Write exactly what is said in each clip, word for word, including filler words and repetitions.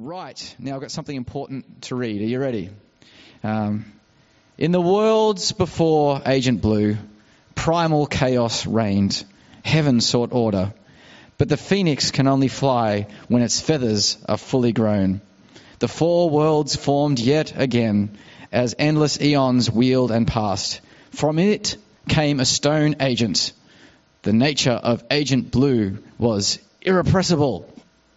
Right, now I've got something important to read. Are you ready? Um, in the worlds before Agent Blue, primal chaos reigned. Heaven sought order. But the phoenix can only fly when its feathers are fully grown. The four worlds formed yet again as endless eons wheeled and passed. From it came a stone agent. The nature of Agent Blue was irrepressible.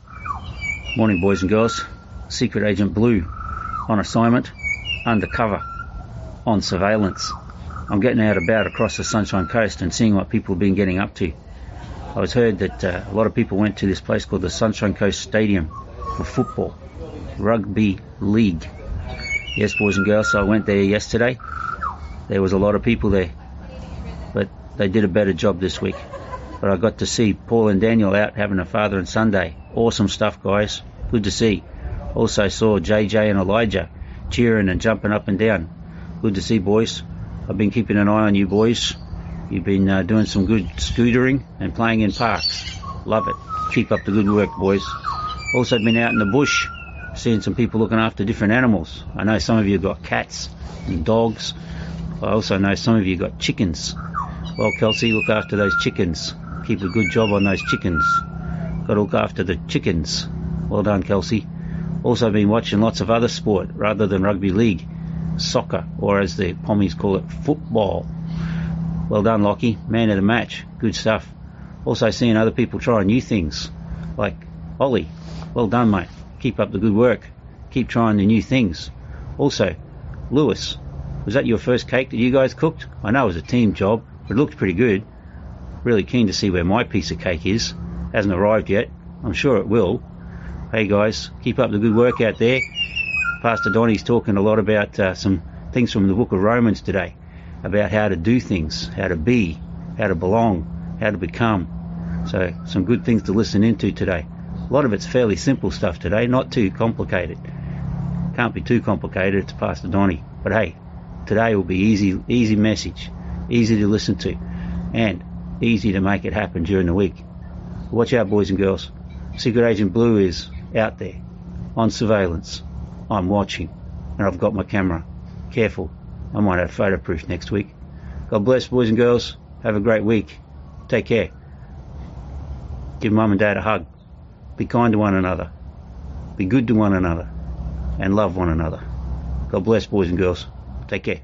Morning, boys and girls. Secret Agent Blue on assignment, undercover, on surveillance. I'm getting out about across the Sunshine Coast and seeing what people have been getting up to. I was heard that uh, a lot of people went to this place called the Sunshine Coast Stadium for football, rugby league. Yes, boys and girls, so I went there yesterday. There was a lot of people there, but they did a better job this week. But I got to see Paul and Daniel out having a father and son day. Awesome stuff, guys. Good to see. Also saw J J and Elijah cheering and jumping up and down. Good to see, boys. I've been keeping an eye on you boys. You've been uh, doing some good scootering and playing in parks. Love it. Keep up the good work, boys. Also been out in the bush, seeing some people looking after different animals. I know some of you got cats and dogs. I also know some of you got chickens. Well, Kelsey, look after those chickens. Keep a good job on those chickens. Got to look after the chickens. Well done, Kelsey. Also been watching lots of other sport rather than rugby league. Soccer, or as the Pommies call it, football. Well done, Lockie. Man of the match. Good stuff. Also seeing other people trying new things, like Ollie. Well done, mate. Keep up the good work. Keep trying the new things. Also, Lewis, was that your first cake that you guys cooked? I know it was a team job, but it looked pretty good. Really keen to see where my piece of cake is. Hasn't arrived yet. I'm sure it will. Hey guys, keep up the good work out there. Pastor Donnie's talking a lot about uh, some things from the book of Romans today, about how to do things, how to be, how to belong, how to become. So some good things to listen into today. A lot of it's fairly simple stuff today, not too complicated. Can't be too complicated, it's Pastor Donnie. But hey, today will be easy, easy message, easy to listen to, and easy to make it happen during the week. Watch out, boys and girls. Secret Agent Blue is out there, on surveillance. I'm watching, and I've got my camera. Careful, I might have photo proof next week. God bless, boys and girls. Have a great week. Take care. Give mum and dad a hug. Be kind to one another. Be good to one another. And love one another. God bless, boys and girls. Take care.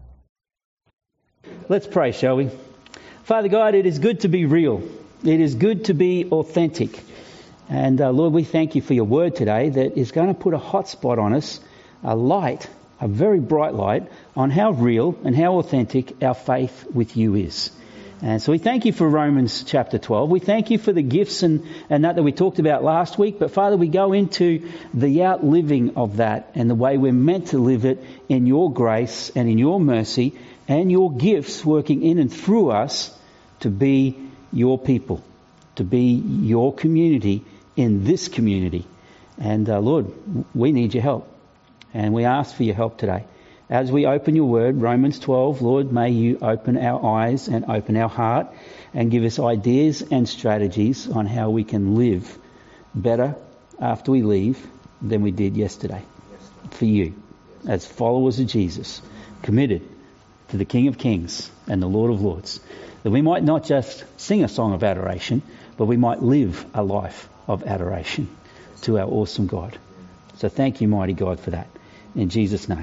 Let's pray, shall we? Father God, it is good to be real. It is good to be authentic. And uh, Lord, we thank you for your word today that is going to put a hot spot on us, a light, a very bright light, on how real and how authentic our faith with you is. And so we thank you for Romans chapter twelve. We thank you for the gifts and, and that that we talked about last week. But Father, we go into the outliving of that and the way we're meant to live it in your grace and in your mercy and your gifts working in and through us to be your people, to be your community in this community. And uh, Lord, we need your help. And we ask for your help today. As we open your word, Romans twelve, Lord, may you open our eyes and open our heart and give us ideas and strategies on how we can live better after we leave than we did yesterday. For you, as followers of Jesus, committed to the King of Kings and the Lord of Lords, that we might not just sing a song of adoration, but we might live a life of adoration to our awesome God. So thank you, mighty God, for that. In Jesus' name.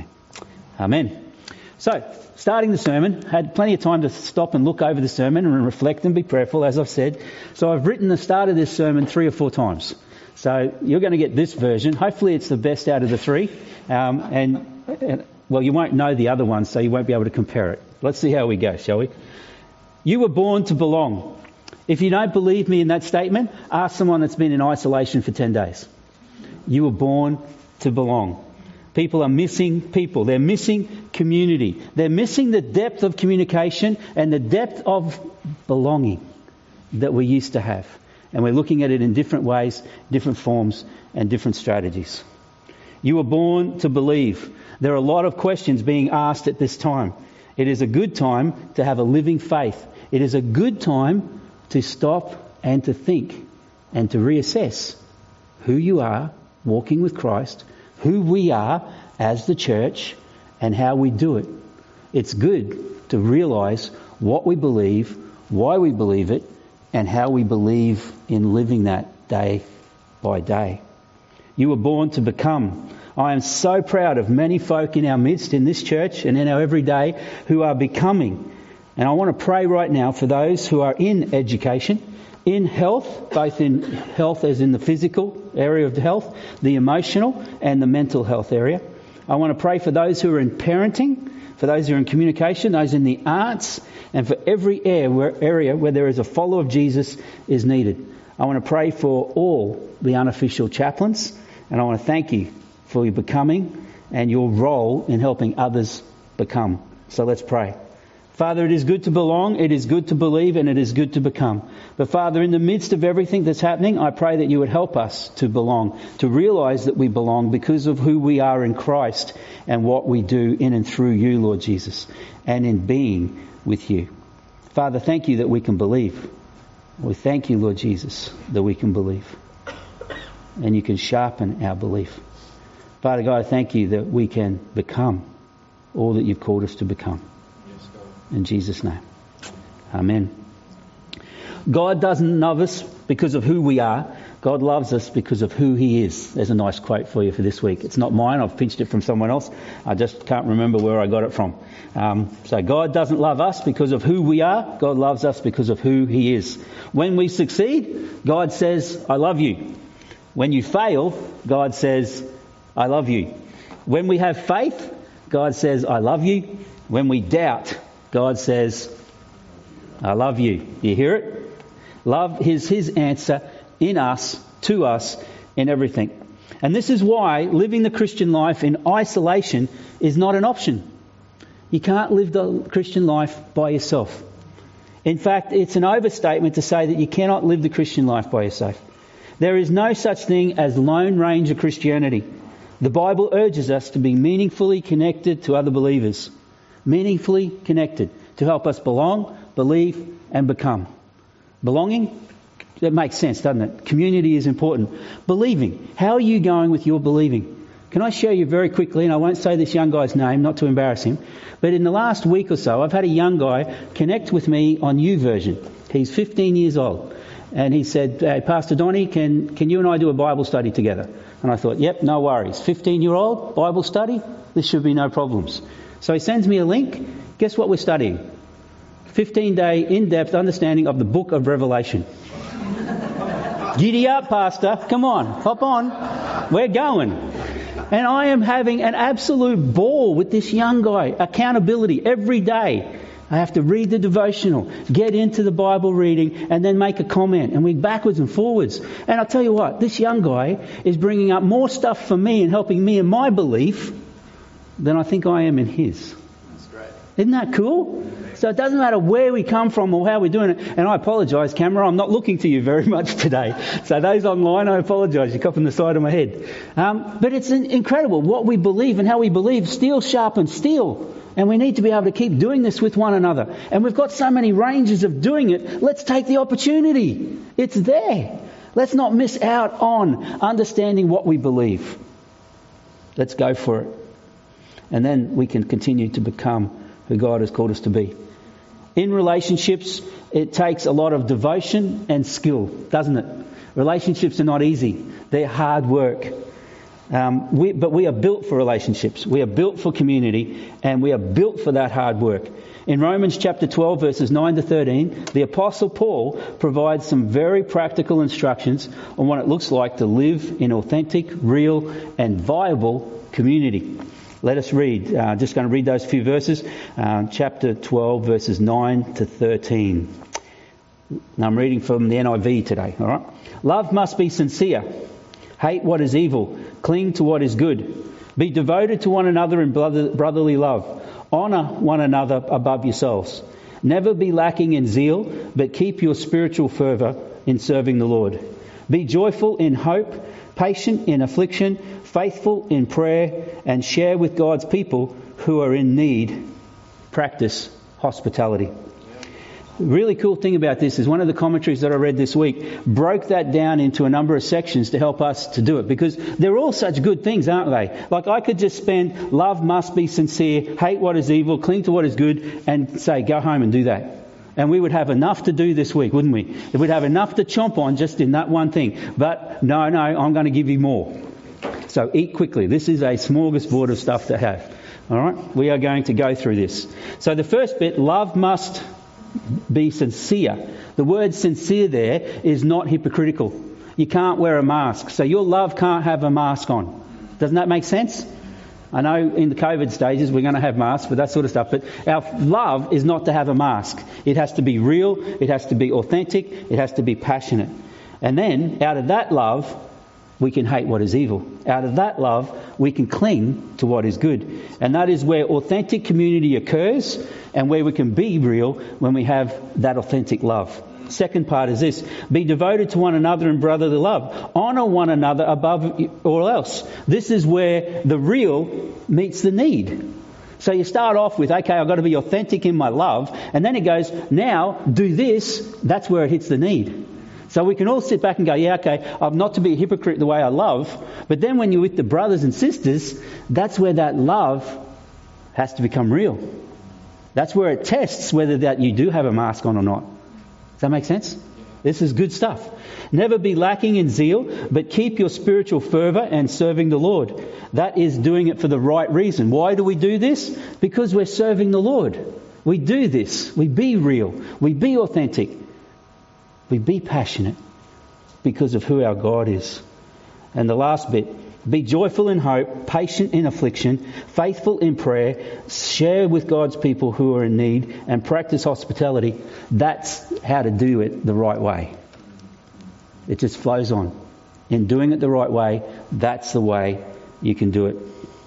Amen. So, starting the sermon, had plenty of time to stop and look over the sermon and reflect and be prayerful, as I've said. So I've written the start of this sermon three or four times. So you're going to get this version. Hopefully it's the best out of the three. Um, and, and, well, you won't know the other one, so you won't be able to compare it. Let's see how we go, shall we? You were born to belong. If you don't believe me in that statement, ask someone that's been in isolation for ten days. You were born to belong. People are missing people. They're missing community. They're missing the depth of communication and the depth of belonging that we used to have. And we're looking at it in different ways, different forms, and different strategies. You were born to believe. There are a lot of questions being asked at this time. It is a good time to have a living faith. It is a good time to stop and to think and to reassess who you are, walking with Christ, who we are as the church, and how we do it. It's good to realise what we believe, why we believe it, and how we believe in living that day by day. You were born to become. I am so proud of many folk in our midst, in this church and in our everyday, who are becoming. And I want to pray right now for those who are in education, in health, both in health as in the physical area of the health, the emotional and the mental health area. I want to pray for those who are in parenting, for those who are in communication, those in the arts, and for every area where there is a follower of Jesus is needed. I want to pray for all the unofficial chaplains, and I want to thank you for your becoming and your role in helping others become. So let's pray. Father, it is good to belong, it is good to believe, and it is good to become. But Father, in the midst of everything that's happening, I pray that you would help us to belong, to realise that we belong because of who we are in Christ and what we do in and through you, Lord Jesus, and in being with you. Father, thank you that we can believe. We thank you, Lord Jesus, that we can believe. And you can sharpen our belief. Father God, I thank you that we can become all that you've called us to become. In Jesus' name. Amen. God doesn't love us because of who we are. God loves us because of who he is. There's a nice quote for you for this week. It's not mine. I've pinched it from someone else. I just can't remember where I got it from. Um, so God doesn't love us because of who we are. God loves us because of who he is. When we succeed, God says, I love you. When you fail, God says, I love you. When we have faith, God says, I love you. When we doubt, God says, I love you. You hear it? Love is his answer in us, to us, in everything. And this is why living the Christian life in isolation is not an option. You can't live the Christian life by yourself. In fact, it's an overstatement to say that you cannot live the Christian life by yourself. There is no such thing as Lone Ranger Christianity. The Bible urges us to be meaningfully connected to other believers. Meaningfully connected to help us belong, believe and become. Belonging, that makes sense, doesn't it? Community is important. Believing, how are you going with your believing? Can I share you very quickly, and I won't say this young guy's name, not to embarrass him, but in the last week or so I've had a young guy connect with me on YouVersion. He's fifteen years old. And he said, hey, Pastor Donnie, can, can you and I do a Bible study together? And I thought, yep, no worries. fifteen-year-old Bible study? This should be no problems. So he sends me a link. Guess what we're studying? fifteen-day in-depth understanding of the book of Revelation. Giddy up, Pastor. Come on, hop on. We're going. And I am having an absolute ball with this young guy. Accountability every day. I have to read the devotional, get into the Bible reading, and then make a comment. And we backwards and forwards. And I'll tell you what, this young guy is bringing up more stuff for me and helping me in my belief than I think I am in his. That's great. Isn't that cool? So it doesn't matter where we come from or how we're doing it. And I apologise, camera, I'm not looking to you very much today. So those online, I apologise. You're copping the side of my head. Um, but it's incredible what we believe and how we believe. Steel sharpens steel. And we need to be able to keep doing this with one another. And we've got so many ranges of doing it. Let's take the opportunity. It's there. Let's not miss out on understanding what we believe. Let's go for it. And then we can continue to become who God has called us to be. In relationships, it takes a lot of devotion and skill, doesn't it? Relationships are not easy. They're hard work. Um, we, but we are built for relationships. We are built for community, and we are built for that hard work. In Romans chapter twelve, verses nine to thirteen, the Apostle Paul provides some very practical instructions on what it looks like to live in authentic, real, and viable community. Let us read. Uh, just going to read those few verses. Uh, chapter twelve, verses nine to thirteen. Now I'm reading from the N I V today. All right. Love must be sincere. Hate what is evil. Cling to what is good. Be devoted to one another in brotherly love. Honour one another above yourselves. Never be lacking in zeal, but keep your spiritual fervour in serving the Lord. Be joyful in hope, patient in affliction, faithful in prayer, and share with God's people who are in need. Practice hospitality. The really cool thing about this is one of the commentaries that I read this week broke that down into a number of sections to help us to do it, because they're all such good things, aren't they? Like, I could just spend love must be sincere, hate what is evil, cling to what is good, and say go home and do that. And we would have enough to do this week, wouldn't we? We'd have enough to chomp on just in that one thing. But no, no, I'm going to give you more. So eat quickly. This is a smorgasbord of stuff to have. All right? We are going to go through this. So the first bit, love must be sincere. The word sincere there is not hypocritical. You can't wear a mask. So your love can't have a mask on. Doesn't that make sense? I know in the COVID stages we're going to have masks, but that sort of stuff. But our love is not to have a mask. It has to be real. It has to be authentic. It has to be passionate. And then out of that love, we can hate what is evil. Out of that love, we can cling to what is good. And that is where authentic community occurs, and where we can be real when we have that authentic love. Second part is this: be devoted to one another in brotherly love. Honour one another above all else. This is where the real meets the need. So you start off with, okay, I've got to be authentic in my love, and then it goes, now do this. That's where it hits the need. So we can all sit back and go, yeah, okay, I'm not to be a hypocrite the way I love. But then when you're with the brothers and sisters, that's where that love has to become real. That's where it tests whether that you do have a mask on or not. Does that make sense? This is good stuff. Never be lacking in zeal, but keep your spiritual fervour and serving the Lord. That is doing it for the right reason. Why do we do this? Because we're serving the Lord. We do this. We be real. We be authentic. We be passionate because of who our God is. And the last bit, be joyful in hope, patient in affliction, faithful in prayer, share with God's people who are in need, and practice hospitality. That's how to do it the right way. It just flows on. In doing it the right way, that's the way you can do it.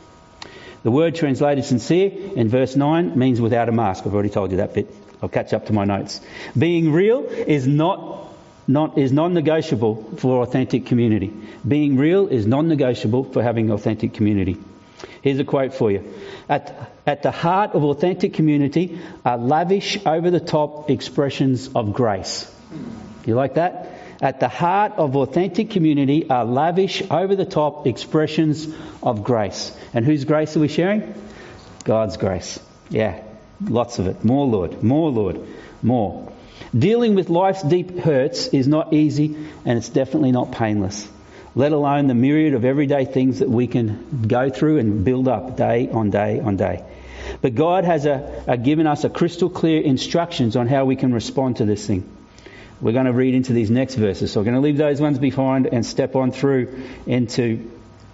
The word translated sincere in verse nine means without a mask. I've already told you that bit. I'll catch up to my notes. Being real is not Not, is non-negotiable for authentic community. Being real is non-negotiable for having authentic community. Here's a quote for you. At, at the heart of authentic community are lavish, over-the-top expressions of grace. You like that? At the heart of authentic community are lavish, over-the-top expressions of grace. And whose grace are we sharing? God's grace. Yeah, lots of it. More, Lord. More, Lord. More. Dealing with life's deep hurts is not easy, and it's definitely not painless, let alone the myriad of everyday things that we can go through and build up day on day on day. But God has a, a given us a crystal clear instructions on how we can respond to this thing. We're going to read into these next verses, so we're going to leave those ones behind and step on through into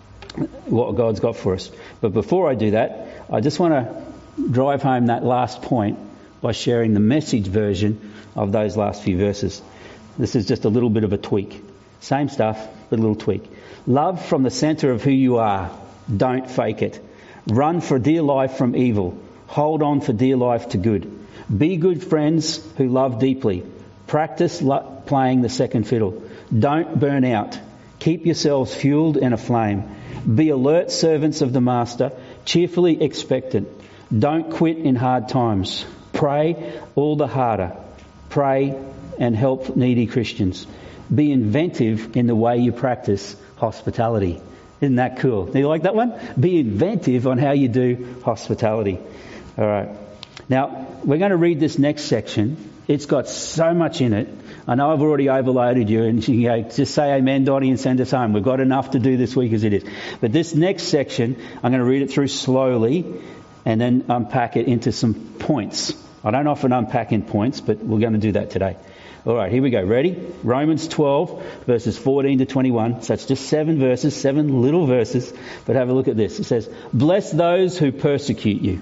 what God's got for us. But before I do that, I just want to drive home that last point by sharing the Message version of those last few verses. This is just a little bit of a tweak. Same stuff, but a little tweak. Love from the centre of who you are. Don't fake it. Run for dear life from evil. Hold on for dear life to good. Be good friends who love deeply. Practice lo- playing the second fiddle. Don't burn out. Keep yourselves fueled and aflame. Be alert servants of the Master, cheerfully expectant. Don't quit in hard times. Pray all the harder. Pray and help needy Christians. Be inventive in the way you practice hospitality. Isn't that cool? Do you like that one? Be inventive on how you do hospitality. All right. Now, we're going to read this next section. It's got so much in it. I know I've already overloaded you, and you go, just say amen, Dottie, and send us home. We've got enough to do this week as it is. But this next section, I'm going to read it through slowly and then unpack it into some points. I don't often unpack in points, but we're going to do that today. All right, here we go. Ready? Romans twelve, verses fourteen to twenty-one. So it's just seven verses, seven little verses. But have a look at this. It says, bless those who persecute you.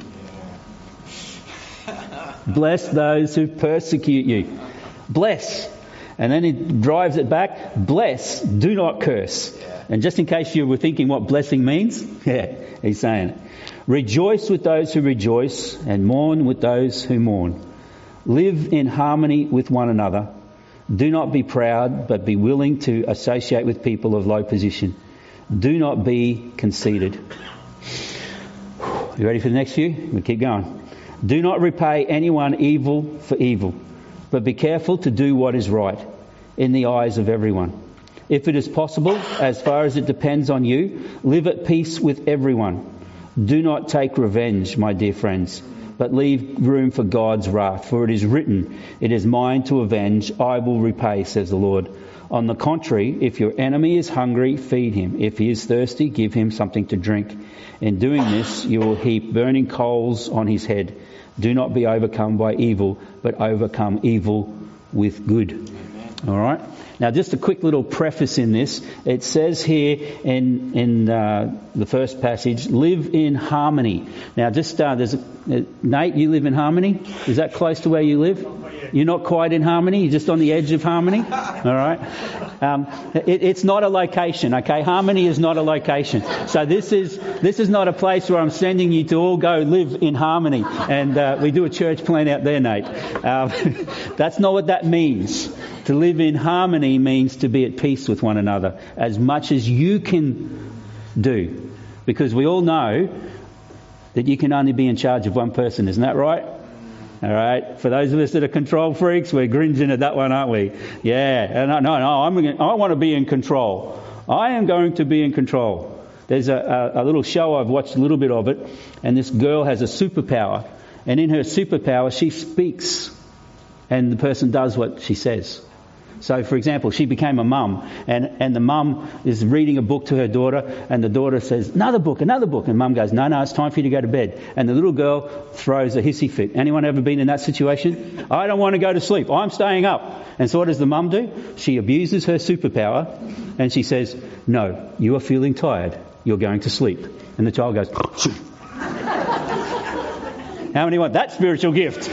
Bless those who persecute you. Bless. And then he drives it back. Bless, do not curse. And just in case you were thinking what blessing means, yeah, he's saying it. Rejoice with those who rejoice and mourn with those who mourn. Live in harmony with one another. Do not be proud, but be willing to associate with people of low position. Do not be conceited. You ready for the next few? We'll keep going. Do not repay anyone evil for evil, but be careful to do what is right in the eyes of everyone. If it is possible, as far as it depends on you, live at peace with everyone. Do not take revenge, my dear friends, but leave room for God's wrath. For it is written, it is mine to avenge, I will repay, says the Lord. On the contrary, if your enemy is hungry, feed him. If he is thirsty, give him something to drink. In doing this, you will heap burning coals on his head. Do not be overcome by evil, but overcome evil with good. All right? Now, just a quick little preface in this. It says here in in uh, the first passage, live in harmony. Now, just uh, there's a, uh, Nate, you live in harmony? Is that close to where you live? You're not quite in harmony. You're just on the edge of harmony. All right. Um, it, it's not a location. Okay, harmony is not a location. So this is this is not a place where I'm sending you to all go live in harmony. And uh, we do a church plan out there, Nate. Um, that's not what that means. To live in harmony means to be at peace with one another as much as you can do, because we all know that you can only be in charge of one person. Isn't that right? All right. For those of us that are control freaks, we're gringing at that one, aren't we? Yeah. No, no, no. I'm. I want to be in control. I am going to be in control. There's a, a, a little show, I've watched a little bit of it, and this girl has a superpower, and in her superpower, she speaks, and the person does what she says. So, for example, she became a mum, and, and the mum is reading a book to her daughter, and the daughter says, another book, another book. And mum goes, no, no, it's time for you to go to bed. And the little girl throws a hissy fit. Anyone ever been in that situation? I don't want to go to sleep. I'm staying up. And so what does the mum do? She abuses her superpower, and she says, no, you are feeling tired. You're going to sleep. And the child goes, how many want that spiritual gift?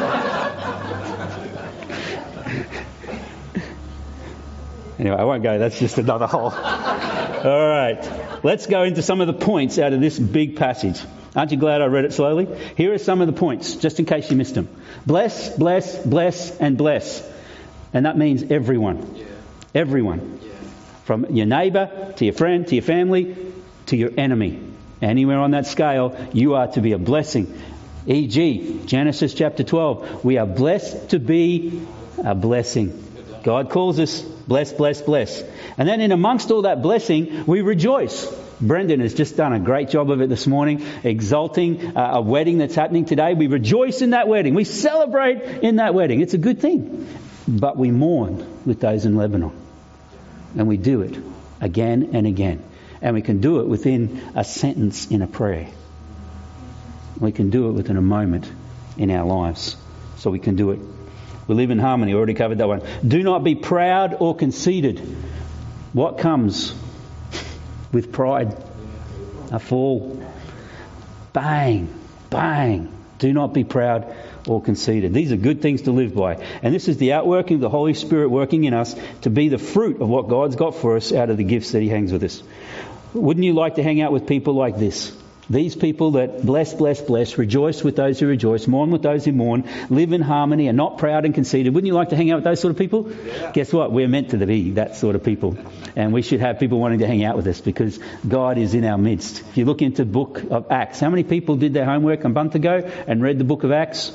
Anyway, I won't go. That's just another whole. All right. Let's go into some of the points out of this big passage. Aren't you glad I read it slowly? Here are some of the points, just in case you missed them. Bless, bless, bless, and bless. And that means everyone. Yeah. Everyone. Yeah. From your neighbour, to your friend, to your family, to your enemy. Anywhere on that scale, you are to be a blessing. for example, Genesis chapter twelve. We are blessed to be a blessing. God calls us bless, bless, bless. And then in amongst all that blessing, we rejoice. Brendan has just done a great job of it this morning, exalting uh, a wedding that's happening today. We rejoice in that wedding. We celebrate in that wedding. It's a good thing. But we mourn with those in Lebanon. And we do it again and again. And we can do it within a sentence in a prayer. We can do it within a moment in our lives. So we can do it. We live in harmony. Already covered that one. Do not be proud or conceited. What comes with pride? A fall. Bang, bang. Do not be proud or conceited. These are good things to live by. And this is the outworking of the Holy Spirit working in us to be the fruit of what God's got for us out of the gifts that He hangs with us. Wouldn't you like to hang out with people like this? These people that bless, bless, bless, rejoice with those who rejoice, mourn with those who mourn, live in harmony, are not proud and conceited. Wouldn't you like to hang out with those sort of people? Yeah. Guess what? We're meant to be that sort of people. And we should have people wanting to hang out with us because God is in our midst. If you look into the book of Acts, how many people did their homework a month ago and read the book of Acts?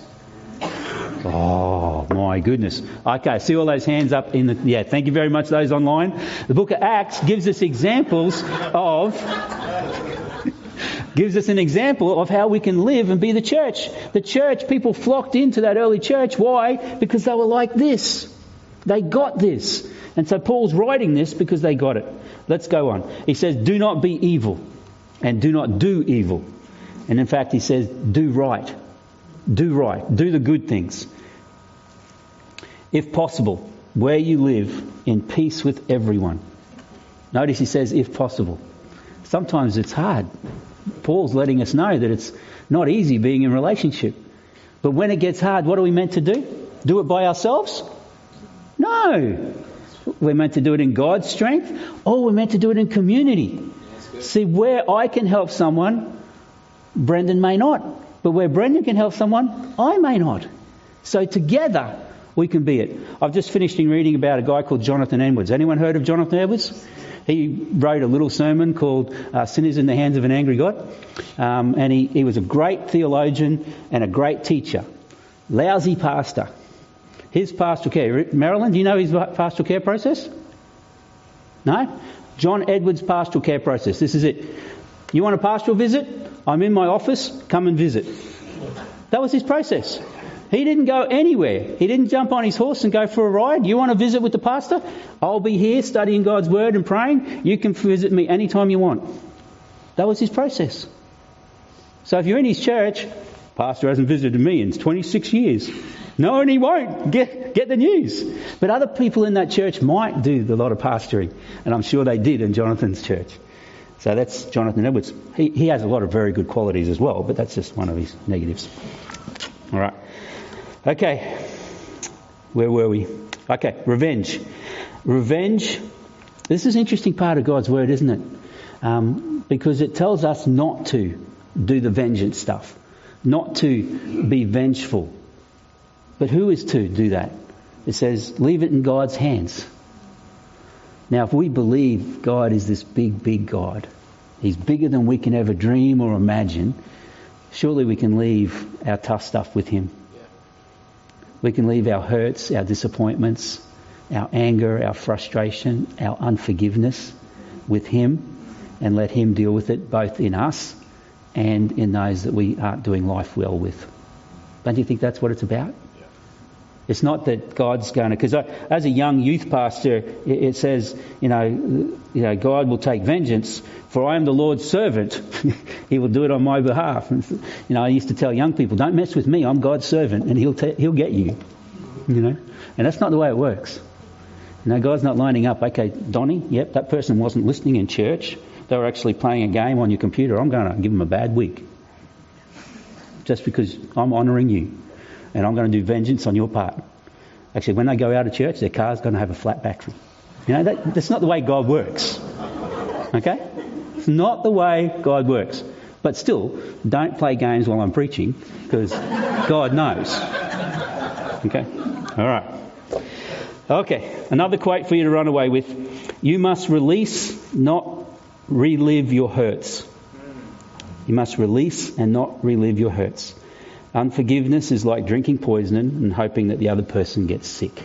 Oh, my goodness. Okay, see all those hands up in the... Yeah, thank you very much, those online. The book of Acts gives us examples of... gives us an example of how we can live and be the church. The church, people flocked into that early church. Why? Because they were like this. They got this. And so Paul's writing this because they got it. Let's go on. He says, do not be evil and do not do evil. And in fact, he says, do right. Do right. Do the good things. If possible, where you live in peace with everyone. Notice he says, if possible. Sometimes it's hard. Paul's letting us know that it's not easy being in relationship. But when it gets hard, what are we meant to do? Do it by ourselves? No. We're meant to do it in God's strength, or we're meant to do it in community. See, where I can help someone, Brendan may not. But where Brendan can help someone, I may not. So together we can be it. I've just finished reading about a guy called Jonathan Edwards. Anyone heard of Jonathan Edwards? He wrote a little sermon called uh, Sin is in the Hands of an Angry God. Um, and he, he was a great theologian and a great teacher. Lousy pastor. His pastoral care. Marilyn, do you know his pastoral care process? No? John Edwards' pastoral care process. This is it. You want a pastoral visit? I'm in my office. Come and visit. That was his process. He didn't go anywhere. He didn't jump on his horse and go for a ride. You want to visit with the pastor? I'll be here studying God's word and praying. You can visit me anytime you want. That was his process. So if you're in his church, pastor hasn't visited me in twenty-six years. No, and he won't. Get get the news. But other people in that church might do a lot of pastoring. And I'm sure they did in Jonathan's church. So that's Jonathan Edwards. He, he has a lot of very good qualities as well, but that's just one of his negatives. All right. Okay. Where were we? Okay. Revenge. Revenge. This is an interesting part of God's word, isn't it? Um, because it tells us not to do the vengeance stuff. Not to be vengeful. But who is to do that? It says, leave it in God's hands. Now, if we believe God is this big, big God, He's bigger than we can ever dream or imagine, surely we can leave our tough stuff with Him. We can leave our hurts, our disappointments, our anger, our frustration, our unforgiveness with Him and let Him deal with it both in us and in those that we aren't doing life well with. Don't you think that's what it's about? It's not that God's going to, because as a young youth pastor, it says, you know, you know, God will take vengeance, for I am the Lord's servant. He will do it on my behalf. And, you know, I used to tell young people, don't mess with me, I'm God's servant, and He'll ta- He'll get you. You know, and that's not the way it works. You know, God's not lining up. Okay, Donnie, yep, that person wasn't listening in church. They were actually playing a game on your computer. I'm going to give them a bad week, just because I'm honouring you. And I'm going to do vengeance on your part. Actually, when they go out of church, their car's going to have a flat battery. You know, that, that's not the way God works. Okay? It's not the way God works. But still, don't play games while I'm preaching, because God knows. Okay? All right. Okay, another quote for you to run away with. You must release, not relive your hurts. You must release and not relive your hurts. Unforgiveness is like drinking poison and hoping that the other person gets sick.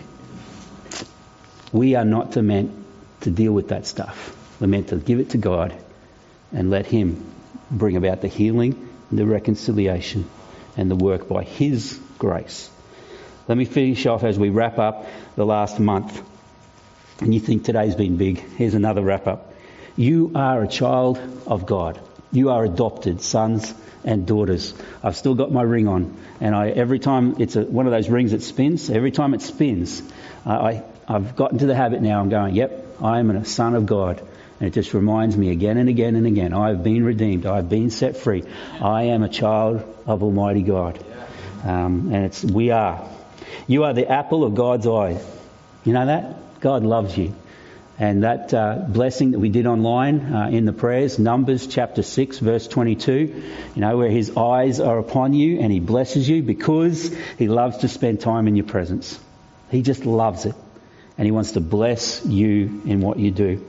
We are not to meant to deal with that stuff. We're meant to give it to God and let Him bring about the healing, the reconciliation and the work by His grace. Let me finish off as we wrap up the last month. And you think today's been big. Here's another wrap up. You are a child of God. You are adopted sons and daughters. I've still got my ring on, and I every time it's a, one of those rings that spins, every time it spins, uh, I, I've gotten to the habit now. I'm going, yep, I am a son of God. And it just reminds me again and again and again, I've been redeemed, I've been set free. I am a child of Almighty God. Um, and it's we are. You are the apple of God's eye. You know that? God loves you. And that uh, blessing that we did online uh, in the prayers, Numbers chapter six, verse twenty-two, you know, where His eyes are upon you and He blesses you because He loves to spend time in your presence. He just loves it. And He wants to bless you in what you do.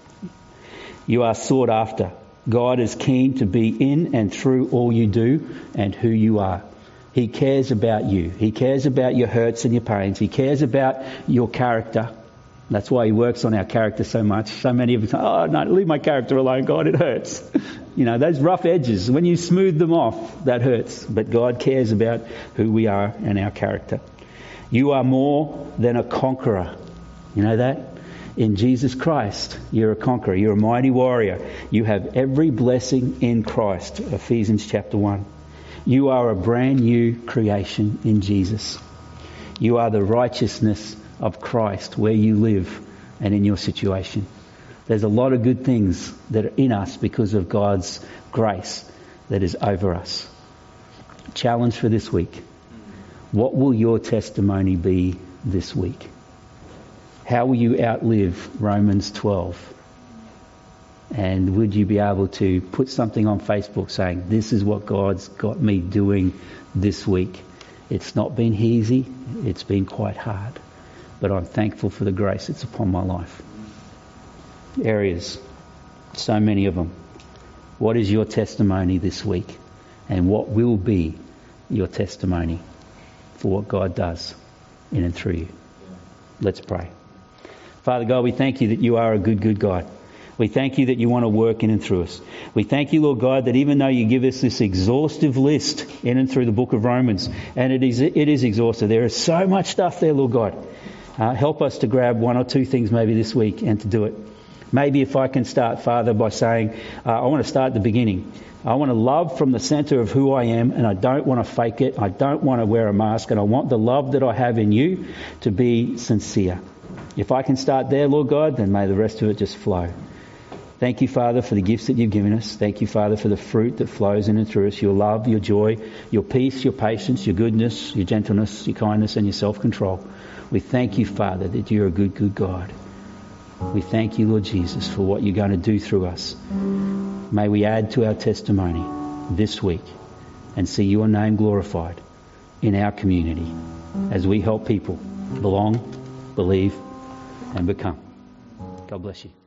You are sought after. God is keen to be in and through all you do and who you are. He cares about you. He cares about your hurts and your pains. He cares about your character. That's why He works on our character so much. So many of us say, oh, no, leave my character alone, God, it hurts. You know, those rough edges, when you smooth them off, that hurts. But God cares about who we are and our character. You are more than a conqueror. You know that? In Jesus Christ, you're a conqueror. You're a mighty warrior. You have every blessing in Christ. Ephesians chapter one. You are a brand new creation in Jesus. You are the righteousness of Christ where you live and in your situation. There's a lot of good things that are in us because of God's grace that is over us. Challenge for this week. What will your testimony be this week? How will you outlive Romans twelve? And would you be able to put something on Facebook saying, this is what God's got me doing this week? It's not been easy. It's been quite hard. But I'm thankful for the grace that's upon my life. Areas, so many of them. What is your testimony this week? And what will be your testimony for what God does in and through you. Let's pray. Father God, we thank you that you are a good, good God. We thank you that you want to work in and through us. We thank you, Lord God, that even though you give us this exhaustive list in and through the book of Romans, and it is it is exhaustive, there is so much stuff there, Lord God. Uh, help us to grab one or two things maybe this week and to do it. Maybe if I can start, Father, by saying, uh, I want to start at the beginning. I want to love from the centre of who I am, and I don't want to fake it. I don't want to wear a mask, and I want the love that I have in you to be sincere. If I can start there, Lord God, then may the rest of it just flow. Thank you, Father, for the gifts that you've given us. Thank you, Father, for the fruit that flows in and through us, your love, your joy, your peace, your patience, your goodness, your gentleness, your kindness, and your self-control. We thank you, Father, that you're a good, good God. We thank you, Lord Jesus, for what you're going to do through us. May we add to our testimony this week and see your name glorified in our community as we help people belong, believe, and become. God bless you.